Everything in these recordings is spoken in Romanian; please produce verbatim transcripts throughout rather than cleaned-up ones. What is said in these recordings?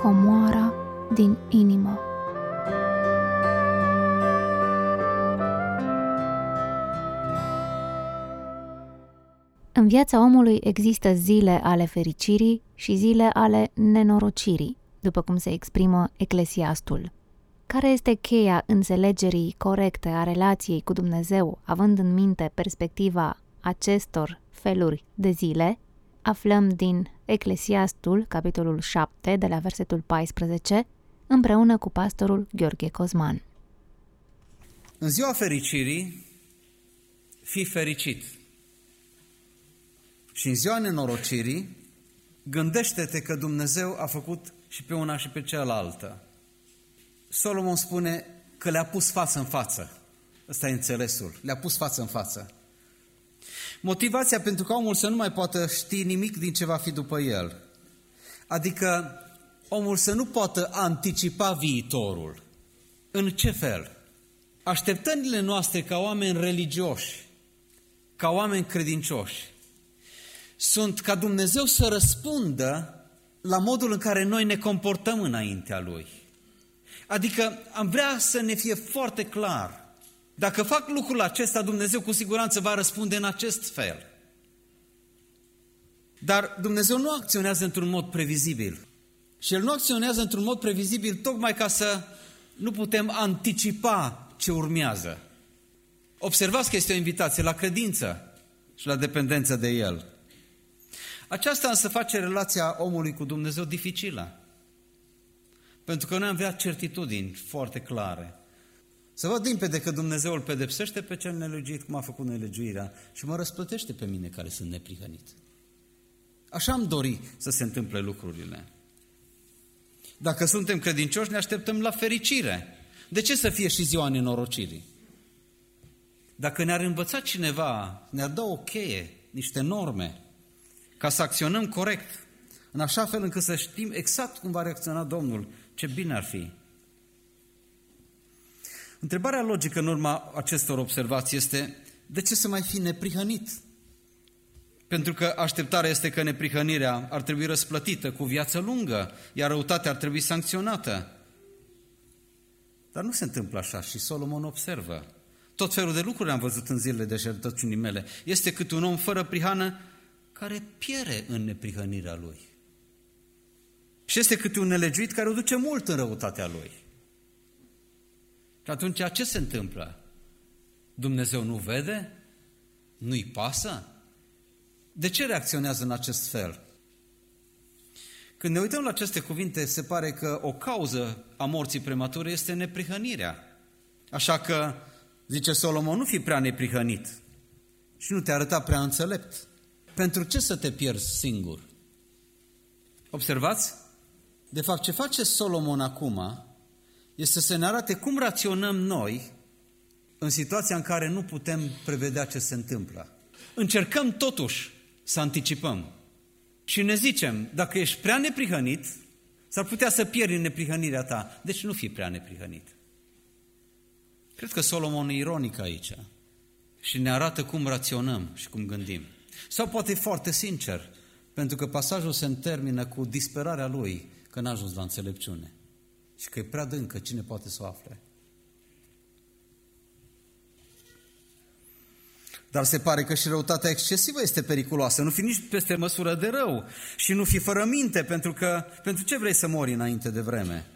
comoara din inimă. În viața omului există zile ale fericirii și zile ale nenorocirii, după cum se exprimă Eclesiastul. Care este cheia înțelegerii corecte a relației cu Dumnezeu, având în minte perspectiva acestor feluri de zile? Aflăm din Eclesiastul, capitolul șapte, de la versetul paisprezece, împreună cu pastorul Gheorghe Cosman. În ziua fericirii, fii fericit. Și în ziua nenorocirii, gândește-te că Dumnezeu a făcut și pe una și pe cealaltă. Solomon spune că le-a pus față în față. Ăsta e înțelesul. Le-a pus față în față. Motivația pentru ca omul să nu mai poată ști nimic din ce va fi după el. Adică omul să nu poată anticipa viitorul. În ce fel? Așteptările noastre ca oameni religioși, ca oameni credincioși, sunt ca Dumnezeu să răspundă la modul în care noi ne comportăm înaintea Lui. Adică am vrea să ne fie foarte clar. Dacă fac lucrul acesta, Dumnezeu cu siguranță va răspunde în acest fel. Dar Dumnezeu nu acționează într-un mod previzibil. Și El nu acționează într-un mod previzibil tocmai ca să nu putem anticipa ce urmează. Observați că este o invitație la credință și la dependență de El. Aceasta însă face relația omului cu Dumnezeu dificilă. Pentru că noi am vrea certitudini foarte clare. Să văd limpede că Dumnezeu îl pedepsește pe cel nelegiuit cum a făcut nelegiuirea și mă răsplătește pe mine care sunt neprihănit. Așa am dori să se întâmple lucrurile. Dacă suntem credincioși, ne așteptăm la fericire. De ce să fie și ziua nenorocirii? Dacă ne-ar învăța cineva, ne-ar da o cheie, niște norme, ca să acționăm corect, în așa fel încât să știm exact cum va reacționa Domnul, ce bine ar fi. Întrebarea logică în urma acestor observații este: de ce să mai fi neprihănit? Pentru că așteptarea este că neprihănirea ar trebui răsplătită cu viață lungă, iar răutatea ar trebui sancționată. Dar nu se întâmplă așa și Solomon observă. Tot felul de lucruri am văzut în zilele deșertăciunii mele. Este cât un om fără prihană care piere în neprihănirea lui. Și este cât un nelegiuit care o duce mult în răutatea lui. Și atunci ce se întâmplă? Dumnezeu nu vede? Nu-i pasă? De ce reacționează în acest fel? Când ne uităm la aceste cuvinte, se pare că o cauză a morții premature este neprihănirea. Așa că, zice Solomon, nu fi prea neprihănit și nu te arăta prea înțelept. Pentru ce să te pierzi singur? Observați? De fapt, ce face Solomon acum este să ne arate cum raționăm noi în situația în care nu putem prevedea ce se întâmplă. Încercăm totuși să anticipăm și ne zicem, dacă ești prea neprihănit, s-ar putea să pierzi în neprihănirea ta, deci nu fi prea neprihănit. Cred că Solomon e ironic aici și ne arată cum raționăm și cum gândim. Sau poate e foarte sincer, pentru că pasajul se termină cu disperarea lui că n-a ajuns la înțelepciune și că e prea adâncă, cine poate să o afle. Dar se pare că și răutatea excesivă este periculoasă. Nu fi nici peste măsură de rău și nu fi fără minte, pentru că pentru ce vrei să mori înainte de vreme?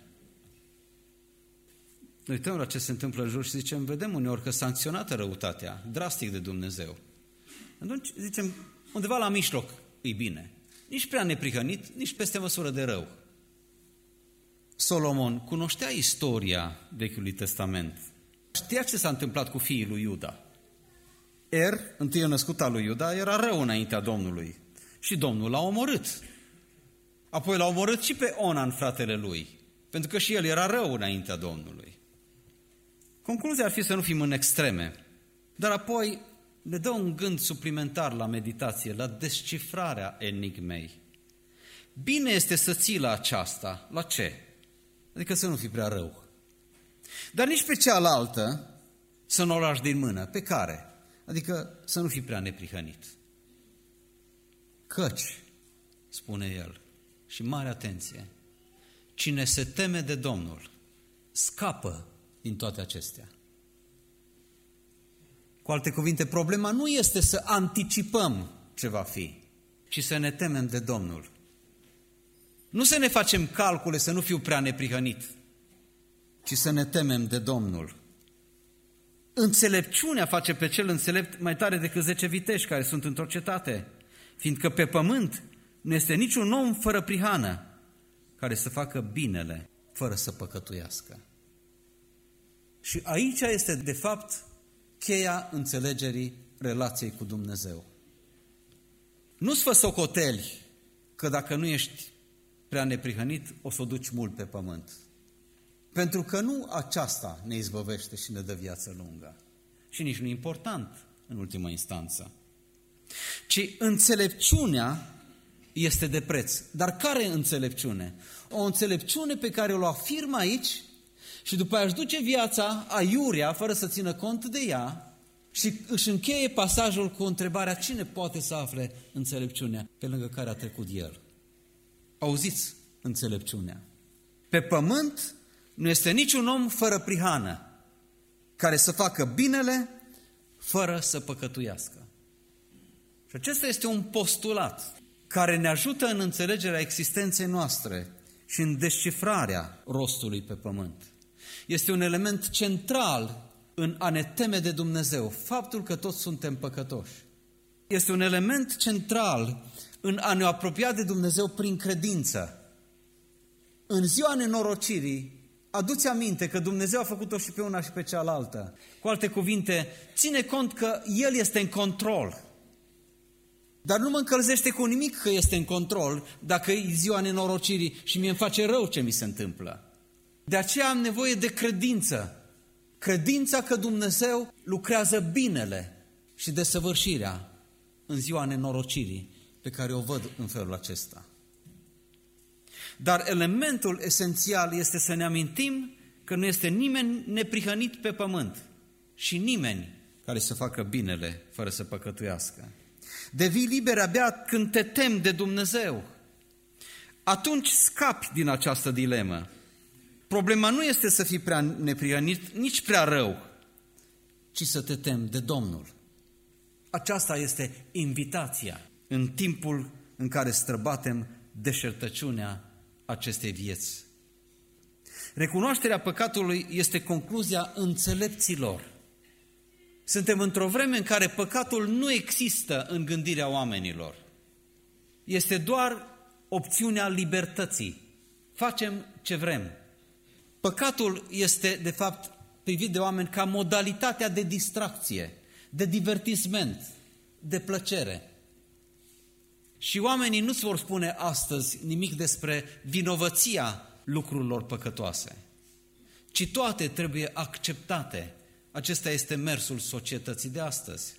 Ne uităm la ce se întâmplă în jur și zicem, vedem uneori că sancționată răutatea, drastic de Dumnezeu. Atunci zicem, undeva la mijloc e bine. Nici prea neprihănit, nici peste măsură de rău. Solomon cunoștea istoria Vechiului Testament. Știa ce s-a întâmplat cu fiii lui Iuda. Er, întâi născut al lui Iuda, era rău înaintea Domnului. Și Domnul l-a omorât. Apoi l-a omorât și pe Onan, fratele lui, pentru că și el era rău înaintea Domnului. Concluzia ar fi să nu fim în extreme, dar apoi ne dă un gând suplimentar la meditație, la descifrarea enigmei. Bine este să ții la aceasta. La ce? Adică să nu fii prea rău. Dar nici pe cealaltă să nu o lași din mână. Pe care? Adică să nu fii prea neprihănit. Căci, spune el, și mare atenție, Cine se teme de Domnul scapă din toate acestea. Cu alte cuvinte, problema nu este să anticipăm ce va fi, ci să ne temem de Domnul. Nu să ne facem calcule, să nu fiu prea neprihănit, ci să ne temem de Domnul. Înțelepciunea face pe cel înțelept mai tare decât zece viteși care sunt într-o cetate, fiindcă pe pământ nu este niciun om fără prihană care să facă binele fără să păcătuiască. Și aici este, de fapt, cheia înțelegerii relației cu Dumnezeu. Nu-ți fă socoteli că dacă nu ești prea neprihănit, o să o duci mult pe pământ. Pentru că nu aceasta ne izbăvește și ne dă viață lungă. Și nici nu e important în ultima instanță. Ci înțelepciunea este de preț. Dar care înțelepciune? O înțelepciune pe care o afirmă aici și după aia își duce viața aiurea, fără să țină cont de ea, și își încheie pasajul cu întrebarea: cine poate să afle înțelepciunea pe lângă care a trecut el? Auziți înțelepciunea. Pe pământ nu este niciun om fără prihană care să facă binele fără să păcătuiască. Și acesta este un postulat care ne ajută în înțelegerea existenței noastre și în descifrarea rostului pe pământ. Este un element central în a ne teme de Dumnezeu, faptul că toți suntem păcătoși. Este un element central în a ne apropia de Dumnezeu prin credință. În ziua nenorocirii, adu-ți aminte că Dumnezeu a făcut-o și pe una și pe cealaltă. Cu alte cuvinte, ține cont că El este în control. Dar nu mă încălzește cu nimic că este în control dacă e ziua nenorocirii și mie îmi face rău ce mi se întâmplă. De aceea am nevoie de credință. Credința că Dumnezeu lucrează binele și desăvârșirea în ziua nenorocirii pe care o văd în felul acesta. Dar elementul esențial este să ne amintim că nu este nimeni neprihănit pe pământ și nimeni care să facă binele fără să păcătuiască. Devii liber abia când te temi de Dumnezeu. Atunci scapi din această dilemă. Problema nu este să fii prea neprihănit, nici prea rău, ci să te temi de Domnul. Aceasta este invitația în timpul în care străbatem deșertăciunea acestei vieți. Recunoașterea păcatului este concluzia înțelepților. Suntem într-o vreme în care păcatul nu există în gândirea oamenilor. Este doar opțiunea libertății. Facem ce vrem. Păcatul este, de fapt, privit de oameni ca modalitatea de distracție, de divertisment, de plăcere. Și oamenii nu-ți vor spune astăzi nimic despre vinovăția lucrurilor păcătoase, ci toate trebuie acceptate. Acesta este mersul societății de astăzi.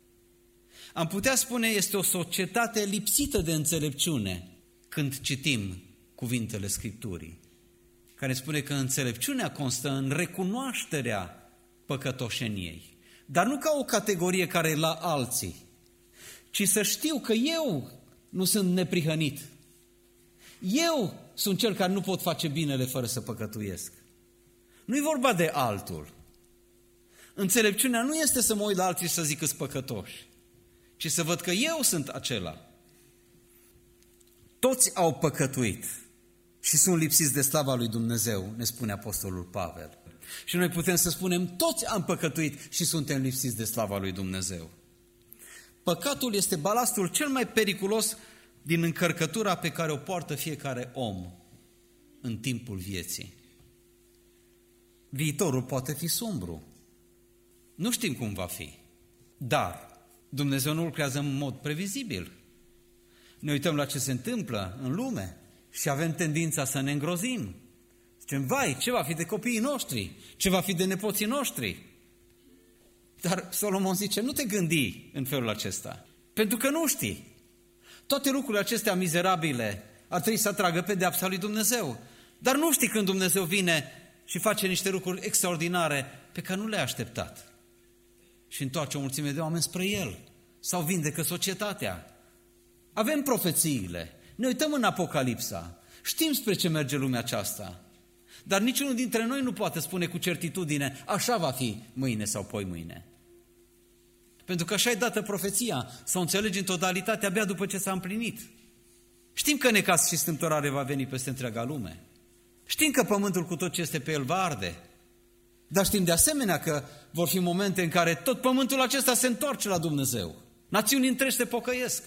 Am putea spune este o societate lipsită de înțelepciune când citim cuvintele Scripturii, care spune că înțelepciunea constă în recunoașterea păcătoșeniei, dar nu ca o categorie care e la alții, ci să știu că eu nu sunt neprihănit. Eu sunt cel care nu pot face binele fără să păcătuiesc. Nu-i vorba de altul. Înțelepciunea nu este să mă uit la alții și să zic că-s păcătoși, ci să văd că eu sunt acela. Toți au păcătuit și sunt lipsiți de slava lui Dumnezeu, ne spune Apostolul Pavel. Și noi putem să spunem, toți am păcătuit și suntem lipsiți de slava lui Dumnezeu. Păcatul este balastul cel mai periculos din încărcătura pe care o poartă fiecare om în timpul vieții. Viitorul poate fi sumbru. Nu știm cum va fi, dar Dumnezeu nu lucrează în mod previzibil. Ne uităm la ce se întâmplă în lume și avem tendința să ne îngrozim. Zicem, vai, ce va fi de copiii noștri? Ce va fi de nepoții noștri? Dar Solomon zice, nu te gândi în felul acesta, pentru că nu știi. Toate lucrurile acestea mizerabile ar trebui să atragă pedeapsa lui Dumnezeu. Dar nu știi când Dumnezeu vine și face niște lucruri extraordinare pe care nu le-ai așteptat. Și întoarce o mulțime de oameni spre El. Sau vindecă societatea. Avem profețiile. Ne uităm în Apocalipsa Știm spre ce merge lumea aceasta, dar niciunul dintre noi nu poate spune cu certitudine, așa va fi mâine sau poi mâine. Pentru că așa e dată profeția, să o înțelegi în totalitate abia după ce s-a împlinit. Știm că necaz și strâmtorare va veni peste întreaga lume. Știm că pământul cu tot ce este pe el va arde. Dar știm de asemenea că vor fi momente în care tot pământul acesta se întoarce la Dumnezeu. Națiuni întregi se pocăiesc.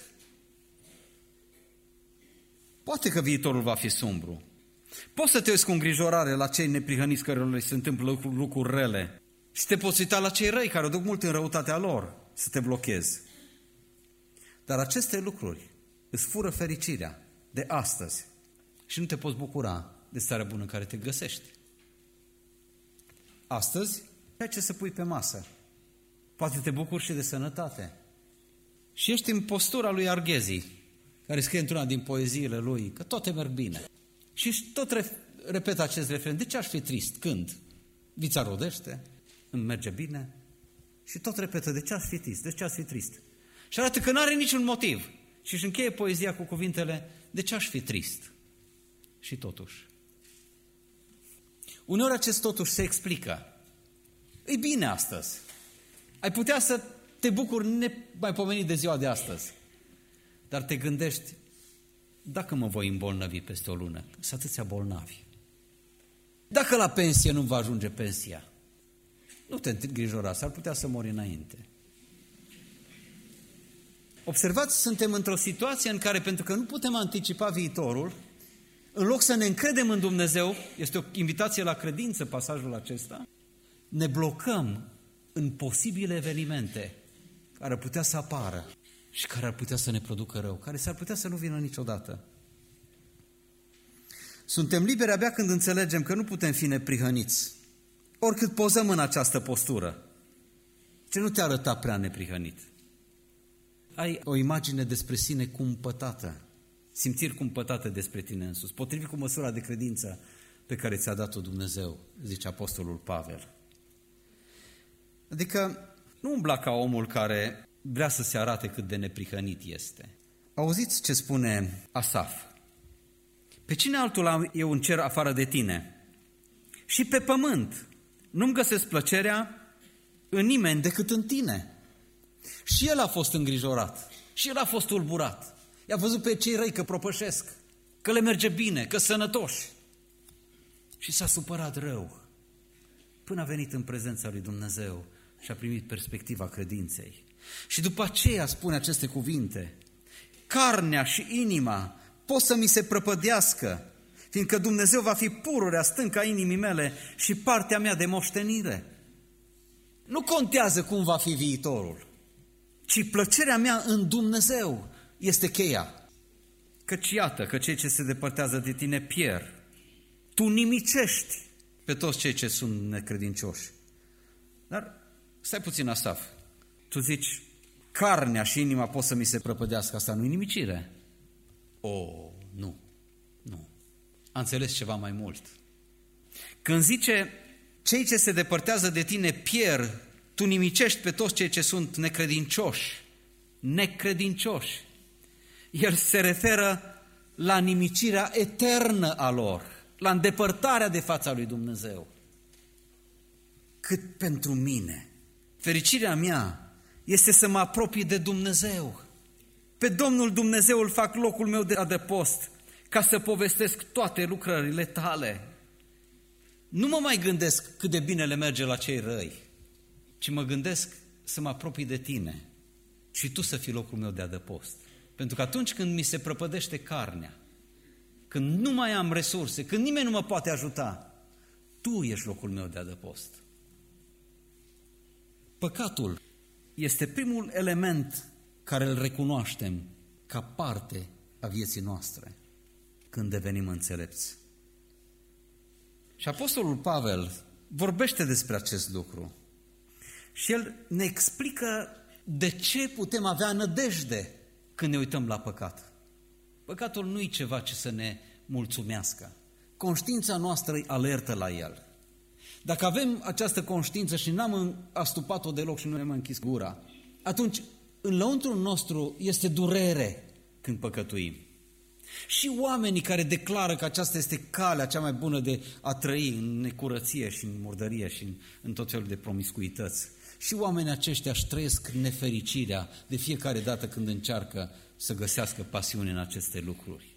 Poate că viitorul va fi sumbru. Poți să te uiți cu îngrijorare la cei neprihăniți cărora le se întâmplă lucruri rele și te poți uita la cei răi care o duc mult în răutatea lor să te blochezi. Dar aceste lucruri îți fură fericirea de astăzi și nu te poți bucura de starea bună în care te găsești. Astăzi ai ce să pui pe masă. Poate te bucuri și de sănătate. Și ești în postura lui Arghezi, care scrie într-una din poeziile lui că toate merg bine. Și tot repetă acest refren. De ce aș fi trist? Când? Vița rodește, îmi merge bine. Și tot repetă, de ce aș fi trist? De ce aș fi trist? Și arată că nu are niciun motiv. Și își încheie poezia cu cuvintele, de ce aș fi trist? Și totuși. Uneori acest totuși se explică. E bine astăzi. Ai putea să te bucuri nemaipomenit de ziua de astăzi. Dar te gândești, dacă mă voi îmbolnăvi peste o lună, sunt atâția bolnavi. Dacă la pensie nu va ajunge pensia, nu te îngrijora, s-ar putea să mori înainte. Observați, suntem într-o situație în care, pentru că nu putem anticipa viitorul, în loc să ne încredem în Dumnezeu, este o invitație la credință pasajul acesta, ne blocăm în posibile evenimente care ar putea să apară și care ar putea să ne producă rău, care s-ar putea să nu vină niciodată. Suntem liberi abia când înțelegem că nu putem fi neprihăniți, oricât pozăm în această postură. Ce nu te arăta prea neprihănit? Ai o imagine despre sine cumpătată, simțiri cumpătate despre tine însuți, potrivit cu măsura de credință pe care ți-a dat-o Dumnezeu, zice Apostolul Pavel. Adică nu umbla ca omul care vrea să se arate cât de neprihănit este. Auziți ce spune Asaf? Pe cine altul am eu în cer afară de tine? Și pe pământ nu-mi găsesc plăcerea în nimeni decât în tine. Și el a fost îngrijorat, și el a fost tulburat. I-a văzut pe cei răi că propășesc, că le merge bine, că sănătoși. Și s-a supărat rău, până a venit în prezența lui Dumnezeu și a primit perspectiva credinței. Și după aceea spune aceste cuvinte, carnea și inima pot să mi se prăpădească, fiindcă Dumnezeu va fi pururea stânca inimii mele și partea mea de moștenire. Nu contează cum va fi viitorul, ci plăcerea mea în Dumnezeu este cheia. Căci iată că cei ce se depărtează de tine pierd. Tu nimicești pe toți cei ce sunt necredincioși. Dar stai puțin, Asaf. Tu zici, carnea și inima pot să mi se prăpădească. Asta nu-i nimicire. O, nu, nu. A înțeles ceva mai mult. Când zice, cei ce se depărtează de tine pierd, tu nimicești pe toți cei ce sunt necredincioși. Necredincioși. El se referă la nimicirea eternă a lor, la îndepărtarea de fața lui Dumnezeu. Cât pentru mine, fericirea mea este să mă apropii de Dumnezeu. Pe Domnul Dumnezeu îl fac locul meu de adăpost, ca să povestesc toate lucrările tale. Nu mă mai gândesc cât de bine le merge la cei răi, ci mă gândesc să mă apropii de tine și tu să fii locul meu de adăpost. Pentru că atunci când mi se prăpădește carnea, când nu mai am resurse, când nimeni nu mă poate ajuta, tu ești locul meu de adăpost. Păcatul este primul element care îl recunoaștem ca parte a vieții noastre când devenim înțelepți. Și Apostolul Pavel vorbește despre acest lucru și el ne explică de ce putem avea nădejde când ne uităm la păcat. Păcatul nu e ceva ce să ne mulțumească. Conștiința noastră îi alertă la el. Dacă avem această conștiință și n-am astupat-o deloc și nu ne-am închis gura, atunci în lăuntrul nostru este durere când păcătuim. Și oamenii care declară că aceasta este calea cea mai bună de a trăi în necurăție și în murdărie și în, în tot felul de promiscuități. Și oamenii aceștia își trăiesc nefericirea de fiecare dată când încearcă să găsească pasiune în aceste lucruri.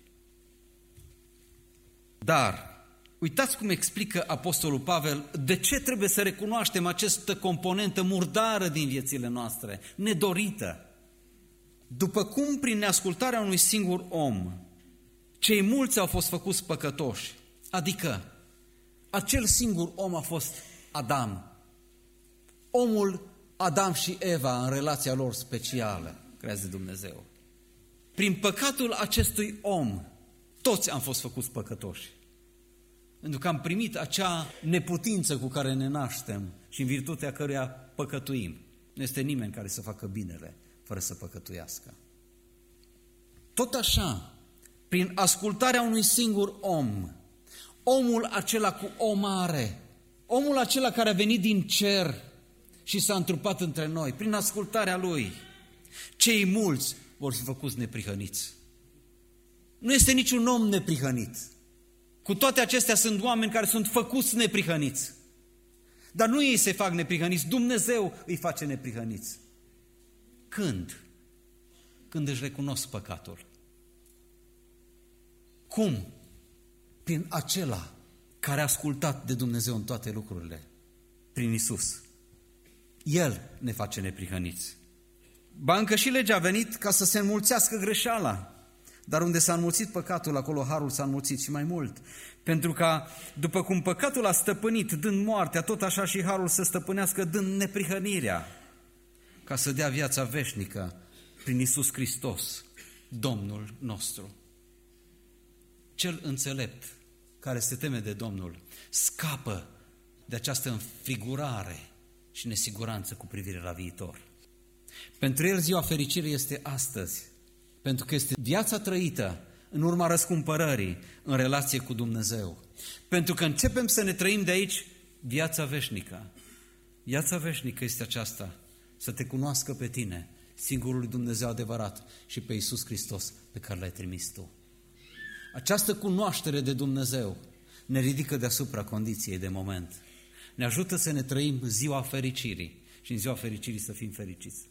Dar uitați cum explică Apostolul Pavel de ce trebuie să recunoaștem această componentă murdară din viețile noastre, nedorită. După cum prin neascultarea unui singur om, cei mulți au fost făcuți păcătoși, adică acel singur om a fost Adam. Omul Adam și Eva în relația lor specială, creați de Dumnezeu. Prin păcatul acestui om, toți am fost făcuți păcătoși. Pentru că am primit acea neputință cu care ne naștem și în virtutea căreia păcătuim. Nu este nimeni care să facă binele fără să păcătuiască. Tot așa, prin ascultarea unui singur om, omul acela cu O mare, omul acela care a venit din cer și s-a întrupat între noi, prin ascultarea lui, cei mulți vor fi făcuți neprihăniți. Nu este niciun om neprihănit. Cu toate acestea sunt oameni care sunt făcuți neprihăniți. Dar nu ei se fac neprihăniți, Dumnezeu îi face neprihăniți. Când? Când își recunosc păcatul. Cum? Prin acela care a ascultat de Dumnezeu în toate lucrurile, prin Iisus. El ne face neprihăniți. Ba încă și legea a venit ca să se înmulțească greșeala. Dar unde s-a înmulțit păcatul, acolo harul s-a înmulțit și mai mult. Pentru că, după cum păcatul a stăpânit dând moartea, tot așa și harul să stăpânească dând neprihănirea, ca să dea viața veșnică prin Iisus Hristos, Domnul nostru. Cel înțelept care se teme de Domnul scapă de această înfrigurare și nesiguranță cu privire la viitor. Pentru el ziua fericirii este astăzi, pentru că este viața trăită în urma răscumpărării în relație cu Dumnezeu. Pentru că începem să ne trăim de aici viața veșnică. Viața veșnică este aceasta, să te cunoască pe tine, singurul Dumnezeu adevărat, și pe Iisus Hristos pe care l-ai trimis tu. Această cunoaștere de Dumnezeu ne ridică deasupra condiției de moment. Ne ajută să ne trăim ziua fericirii și în ziua fericirii să fim fericiți.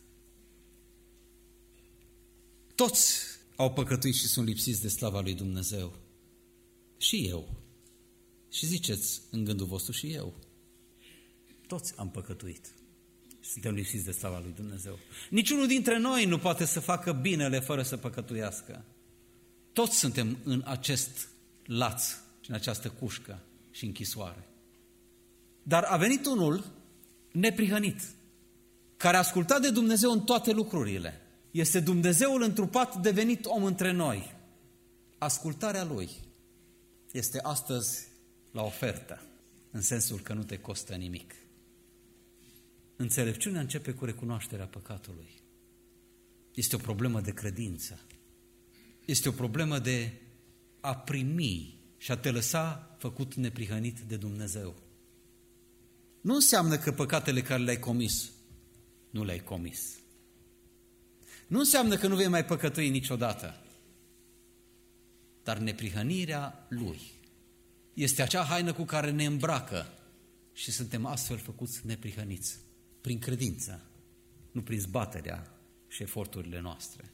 Toți au păcătuit și sunt lipsiți de slava lui Dumnezeu. Și eu. Și ziceți în gândul vostru și eu. Toți am păcătuit și suntem lipsiți de slava lui Dumnezeu. Niciunul dintre noi nu poate să facă binele fără să păcătuiască. Toți suntem în acest laț și în această cușcă și închisoare. Dar a venit unul neprihănit, care a ascultat de Dumnezeu în toate lucrurile. Este Dumnezeul întrupat devenit om între noi. Ascultarea Lui este astăzi la ofertă, în sensul că nu te costă nimic. Înțelepciunea începe cu recunoașterea păcatului. Este o problemă de credință. Este o problemă de a primi și a te lăsa făcut neprihănit de Dumnezeu. Nu înseamnă că păcatele care le-ai comis, nu le-ai comis. Nu înseamnă că nu vei mai păcătui niciodată. Dar neprihănirea Lui este acea haină cu care ne îmbracă și suntem astfel făcuți neprihăniți. Prin credință, nu prin zbaterea și eforturile noastre.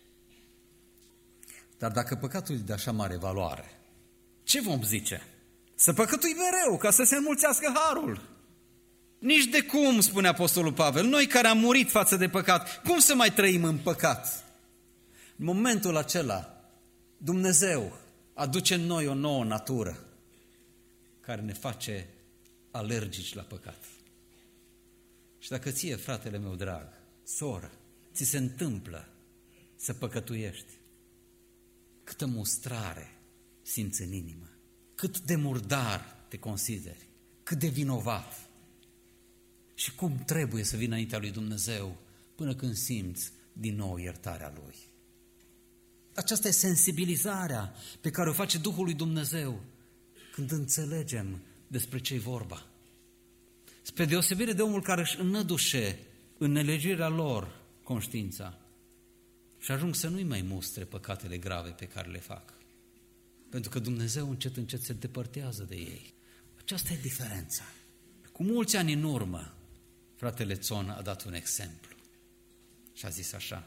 Dar dacă păcatul e de așa mare valoare, ce vom zice? Să păcătui mereu, ca să se înmulțească harul. Nici de cum, spune Apostolul Pavel, noi care am murit față de păcat, cum să mai trăim în păcat? În momentul acela, Dumnezeu aduce în noi o nouă natură care ne face alergici la păcat. Și dacă ție, fratele meu drag, soră, ți se întâmplă să păcătuiești, câtă mustrare simți în inimă, cât de murdar te consideri, cât de vinovat și cum trebuie să vii înaintea lui Dumnezeu până când simți din nou iertarea Lui. Aceasta e sensibilizarea pe care o face Duhul lui Dumnezeu când înțelegem despre ce-i vorba. Spre deosebire de omul care își înădușe în nelegirea lor conștiința. și ajung să nu-i mai mustre păcatele grave pe care le fac. Pentru că Dumnezeu încet, încet se depărtează de ei. Aceasta e diferența. Cu mulți ani în urmă, fratele Țon a dat un exemplu și a zis așa: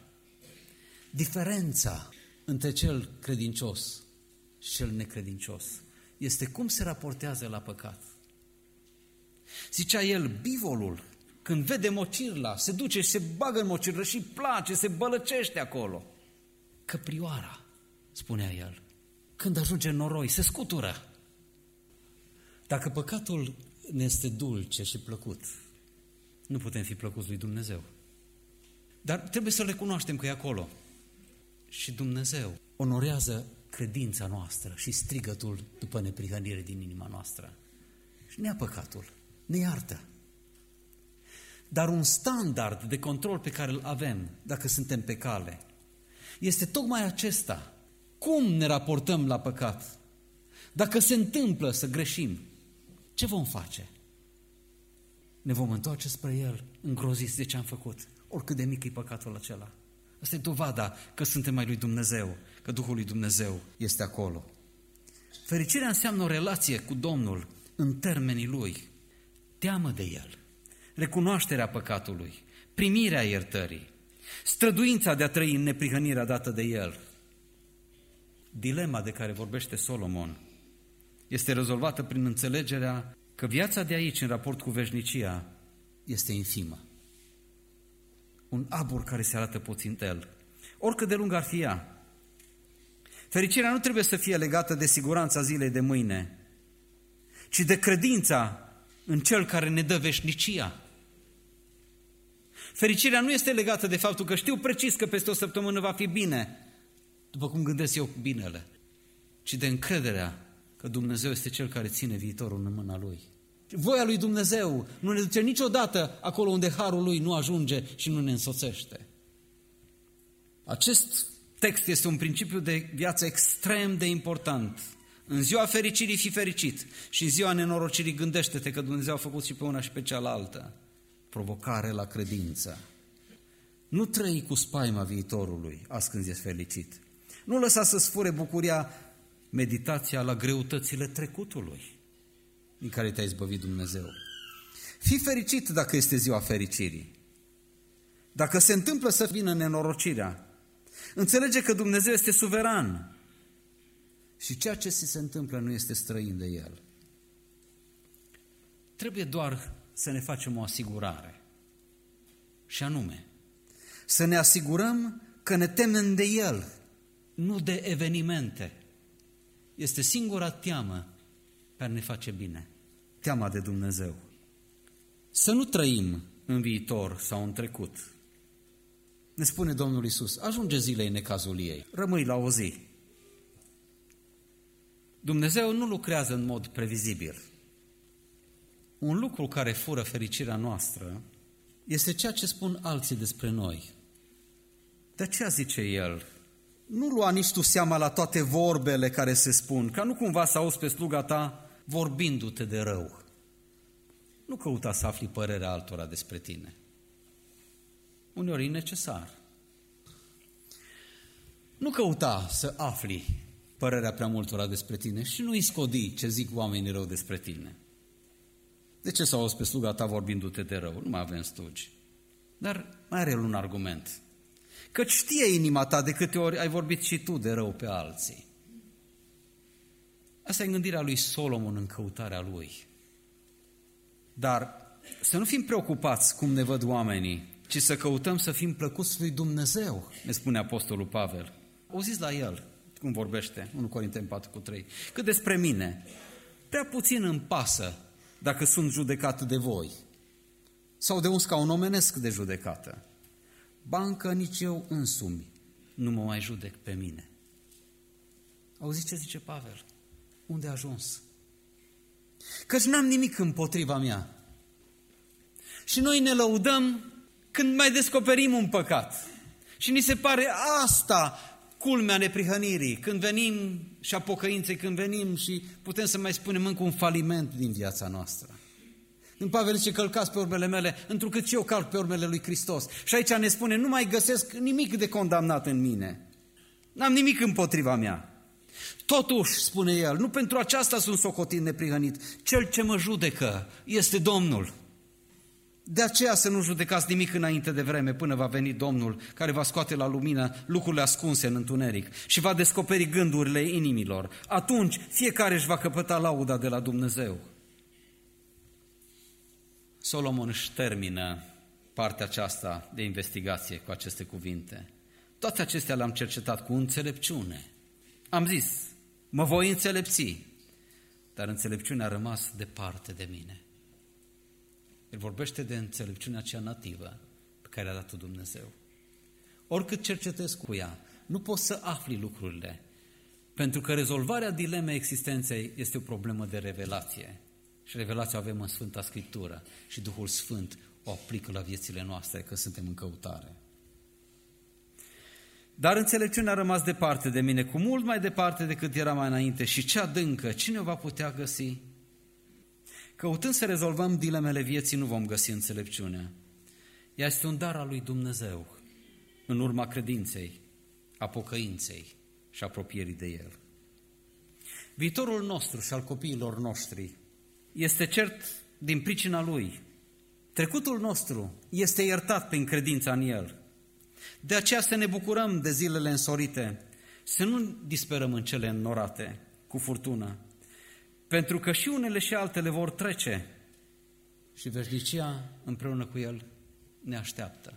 diferența între cel credincios și cel necredincios este cum se raportează la păcat. Zicea el, bivolul, când vede mocirla, se duce și se bagă în mocirlă și îi place, se bălăcește acolo. Căprioara, spunea el, când ajunge în noroi, se scutură. Dacă păcatul ne este dulce și plăcut, nu putem fi plăcuți lui Dumnezeu. Dar trebuie să recunoaștem că e acolo. Și Dumnezeu onorează credința noastră și strigătul după neprihănire din inima noastră. Și ne ia păcatul, ne iartă. Dar un standard de control pe care îl avem, dacă suntem pe cale, este tocmai acesta. Cum ne raportăm la păcat? Dacă se întâmplă să greșim, ce vom face? Ne vom întoarce spre El, îngroziți de ce am făcut, oricât de mic e păcatul acela. Asta e dovada că suntem ai lui Dumnezeu, că Duhul lui Dumnezeu este acolo. Fericirea înseamnă o relație cu Domnul în termenii Lui, teamă de El, recunoașterea păcatului, primirea iertării, străduința de a trăi în neprihănirea dată de El. Dilema de care vorbește Solomon este rezolvată prin înțelegerea că viața de aici, în raport cu veșnicia, este infimă. Un abur care se arată puțintel, oricât de lung ar fi ea. Fericirea nu trebuie să fie legată de siguranța zilei de mâine, ci de credința în Cel care ne dă veșnicia. Fericirea nu este legată de faptul că știu precis că peste o săptămână va fi bine, după cum gândesc eu binele, ci de încrederea că Dumnezeu este Cel care ține viitorul în mâna Lui. Voia lui Dumnezeu nu ne duce niciodată acolo unde harul Lui nu ajunge și nu ne însoțește. Acest text este un principiu de viață extrem de important. În ziua fericirii fii fericit și în ziua nenorocirii gândește-te că Dumnezeu a făcut și pe una și pe cealaltă. Provocare la credință. Nu trăi cu spaima viitorului azi când ești fericit. Nu lăsa să-ți fure bucuria, meditația la greutățile trecutului din care te-a izbăvit Dumnezeu. Fii fericit dacă este ziua fericirii. Dacă se întâmplă să vină nenorocirea, înțelege că Dumnezeu este suveran și ceea ce se întâmplă nu este străin de El. Trebuie doar să ne facem o asigurare, și anume, să ne asigurăm că ne temem de El, nu de evenimente. Este singura teamă care ne face bine, teama de Dumnezeu. Să nu trăim în viitor sau în trecut. Ne spune Domnul Iisus, ajunge zilei necazul ei, rămâi la o zi. Dumnezeu nu lucrează în mod previzibil. Un lucru care fură fericirea noastră este ceea ce spun alții despre noi. De aceea zice El, nu lua nici tu seama la toate vorbele care se spun, ca nu cumva să auzi pe sluga ta vorbindu-te de rău. Nu căuta să afli părerea altora despre tine. Uneori e necesar. Nu căuta să afli părerea prea multora despre tine și nu-i scodi ce zic oamenii rău despre tine. De ce să auzi pe sluga ta vorbindu-te de rău? Nu mai avem slugi. Dar mai are el un argument. Căci știe inima ta de câte ori ai vorbit și tu de rău pe alții. Asta e gândirea lui Solomon în căutarea lui. Dar să nu fim preocupați cum ne văd oamenii, ci să căutăm să fim plăcuți lui Dumnezeu, ne spune Apostolul Pavel. Auziți la el cum vorbește, unu Corinteni patru cu trei. Cât despre mine, prea puțin îmi pasă dacă sunt judecat de voi sau de un scaun omenesc de judecată. Ba încă nici eu însumi nu mă mai judec pe mine. Auziți ce zice Pavel? Unde a ajuns? Căci n-am nimic împotriva mea. Și noi ne lăudăm când mai descoperim un păcat. Și ni se pare asta culmea neprihănirii, când venim și a pocăinței, când venim și putem să mai spunem încă un faliment din viața noastră. Când Pavel zice, călcați pe urmele mele, întrucât și eu calc pe urmele lui Hristos. Și aici ne spune, nu mai găsesc nimic de condamnat în mine. N-am nimic împotriva mea. Totuși, spune el, nu pentru aceasta sunt socotit neprihănit. Cel ce mă judecă este Domnul. De aceea să nu judecați nimic înainte de vreme, până va veni Domnul, care va scoate la lumină lucrurile ascunse în întuneric și va descoperi gândurile inimilor. Atunci fiecare își va căpăta lauda de la Dumnezeu. Solomon își termină partea aceasta de investigație cu aceste cuvinte. Toate acestea le-am cercetat cu înțelepciune. Am zis, mă voi înțelepți, dar înțelepciunea a rămas departe de mine. El vorbește de înțelepciunea cea nativă pe care a dat-o Dumnezeu. Oricât cercetezi cu ea, nu poți să afli lucrurile, pentru că rezolvarea dilemei existenței este o problemă de revelație. Și revelația o avem în Sfânta Scriptură și Duhul Sfânt o aplică la viețile noastre, că suntem în căutare. Dar înțelepciunea a rămas departe de mine, cu mult mai departe decât era mai înainte, și cea adâncă, cine o va putea găsi? Căutând să rezolvăm dilemele vieții, nu vom găsi înțelepciunea. Ea este un dar al lui Dumnezeu, în urma credinței, a pocăinței și apropierii de El. Viitorul nostru și al copiilor noștri este cert din pricina Lui. Trecutul nostru este iertat prin credința în El. De aceea să ne bucurăm de zilele însorite, să nu disperăm în cele înnorate cu furtună, pentru că și unele și altele vor trece și veșnicia împreună cu El ne așteaptă.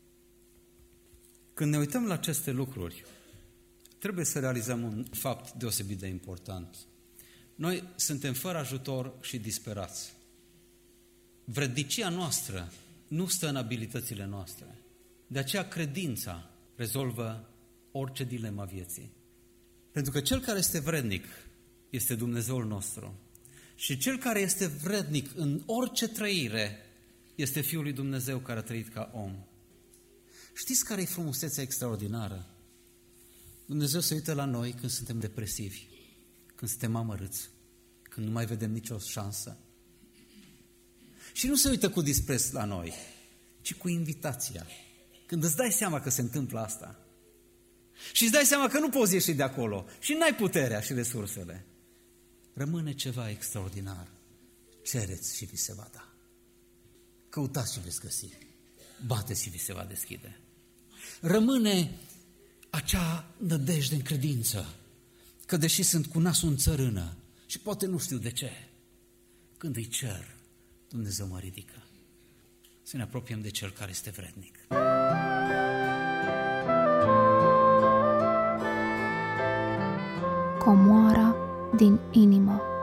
Când ne uităm la aceste lucruri, trebuie să realizăm un fapt deosebit de important. Noi suntem fără ajutor și disperați. Vrednicia noastră nu stă în abilitățile noastre. De aceea credința rezolvă orice dilemă a vieții. Pentru că cel care este vrednic este Dumnezeul nostru. Și cel care este vrednic în orice trăire este Fiul lui Dumnezeu care a trăit ca om. Știți care e frumusețea extraordinară? Dumnezeu se uită la noi când suntem depresivi, când suntem amărâți, când nu mai vedem nicio șansă. Și nu se uită cu dispreț la noi, ci cu invitația. Când îți dai seama că se întâmplă asta și îți dai seama că nu poți ieși de acolo și n-ai puterea și resursele, rămâne ceva extraordinar. Cereți și vi se va da. Căutați și veți găsi. Bateți și vi se va deschide. Rămâne acea nădejde în credință, că deși sunt cu nasul în țărână și poate nu știu de ce, când îi cer, Dumnezeu mă ridică. Să ne apropiem de Cel care este vrednic. Comoara din inimă.